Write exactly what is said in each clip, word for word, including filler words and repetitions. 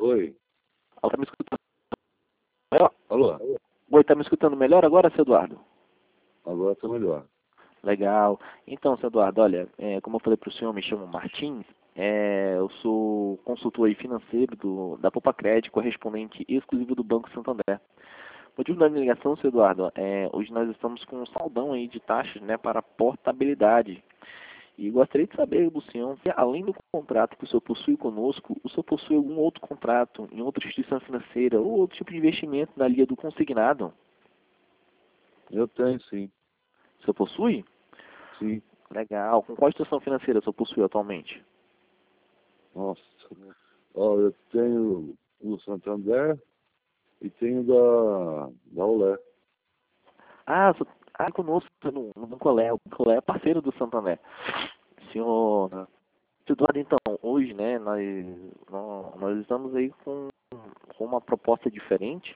Oi. Alô, tá me escutando melhor? Alô? Oi, tá me escutando melhor agora, seu Eduardo? Agora tá melhor. Legal. Então, seu Eduardo, olha, é, como eu falei para o senhor, me chamo Martins, é, eu sou consultor aí financeiro do, da Poupa Crédito, correspondente exclusivo do Banco Santander. O motivo da minha ligação, seu Eduardo, é, hoje nós estamos com um saldão aí de taxas, né, para portabilidade. E gostaria de saber do senhor, se além do contrato que o senhor possui conosco, o senhor possui algum outro contrato em outra instituição financeira ou outro tipo de investimento na linha do consignado? Eu tenho, sim. O senhor possui? Sim. Legal. Com qual instituição financeira o senhor possui atualmente? Nossa. Ó, eu tenho o Santander e tenho da, da Olé. Ah, o senhor- ah conosco no, no Banco Olé. O Banco Olé é parceiro do Santander. Senhor, Né? senhor Eduardo, então, hoje, né, nós, nós, nós estamos aí com, com uma proposta diferente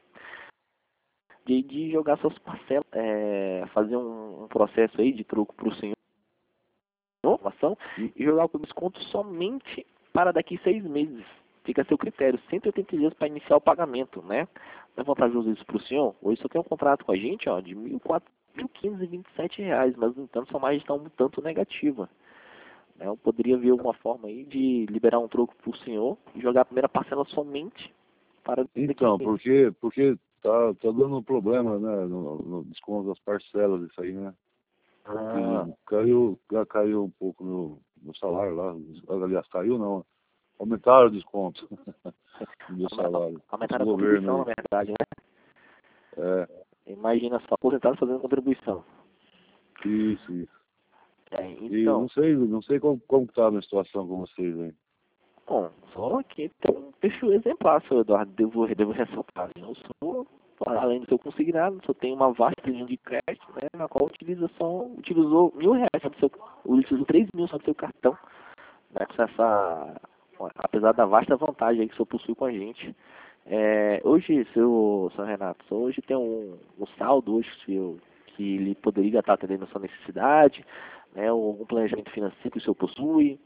de, de jogar suas parcelas, é, fazer um, um processo aí de troco para o senhor, ação, Hum, e jogar o desconto somente para daqui seis meses. Fica a seu critério, cento e oitenta dias para iniciar o pagamento, né? Não é vantajoso isso para o senhor? Hoje você tem um contrato com a gente, ó, de mil quinhentos e vinte e sete reais, mas no entanto sua margem está um tanto negativa. Né? Eu poderia ver uma forma aí de liberar um troco para o senhor e jogar a primeira parcela somente para daqui. Então, porque, porque tá, tá dando um problema, né, no, no desconto das parcelas, isso aí, né? Ah, Que caiu, já caiu um pouco meu, meu salário lá. Aliás, caiu não. Aumentaram o desconto do meu salário. Esse aumentaram a governo contribuição, na aí. verdade, né? É, Imagina só, aposentado fazendo contribuição. isso, isso. É, E então, não sei, não sei como, como tá a minha situação com vocês aí. bom, só que tem um perfil exemplar, seu Eduardo, devo, devo ressaltar. Eu sou, além do seu consignado, só tenho uma vasta linha de crédito, né, na qual a utilização utilizou mil reais, só do seu, utilizou três mil só do seu cartão, né, com essa, apesar da vasta vantagem aí que o senhor possui com a gente. É, hoje, seu, seu Renato, hoje tem um, um saldo hoje seu, que ele poderia estar atendendo a sua necessidade, né, um planejamento financeiro que o senhor possui.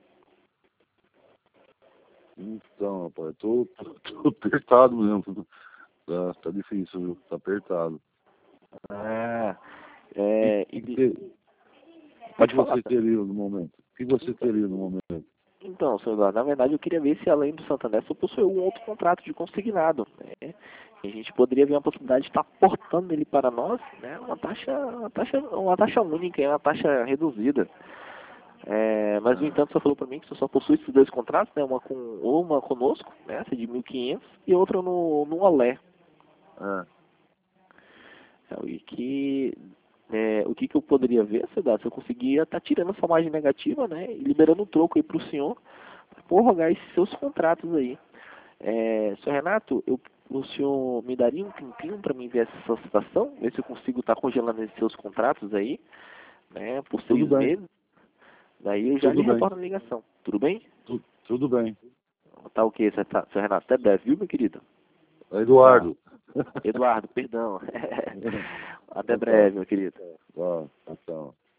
Então, rapaz, tô, tô, tô apertado mesmo. Tá, tá difícil, viu? Tá apertado. Ah, E é, que, ele, que, que pode falar. você teria no momento? O que você Então, teria no momento? então, senhor Eduardo, na verdade eu queria ver se além do Santander você possui algum outro contrato de consignado, né? A gente poderia ver uma possibilidade de estar portando ele para nós, né? Uma taxa, uma taxa, uma taxa única, uma taxa reduzida. É, mas no Ah, entanto, você falou para mim que você só possui esses dois contratos, né? Uma com uma conosco, né? Essa de mil e quinhentos e outra no no Olé. ah, Então, e que é, o que, que eu poderia ver, cidade, se eu conseguia estar tirando essa margem negativa, né, e liberando um troco aí para o senhor, para prorrogar esses seus contratos aí. É, senhor Renato, eu, o senhor me daria um tempinho para mim ver essa situação, ver se eu consigo estar congelando esses seus contratos aí, né, por tudo seis bem, meses, daí eu já lhe tudo bem, retorno a ligação, tudo bem? tu, tudo bem. Tá ok, senhor senhor Renato, até breve, viu, meu querido? Tchau. Eduardo. Eduardo, perdão. Até Então tá, breve, meu querido. tá, tá, tchau.